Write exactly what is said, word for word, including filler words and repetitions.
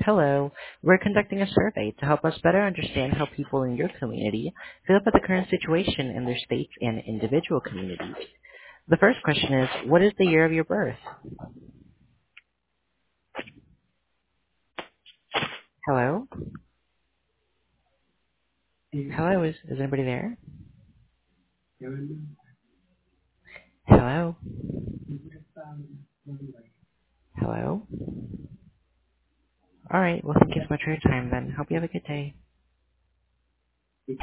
Hello. We're conducting a survey to help us better understand how people in your community feel about the current situation in their states and individual communities. The first question is, what is the year of your birth? Hello? Hello, is, is anybody there? Hello? Hello? Alright, well thank you so much for your time then. Hope you have a good day.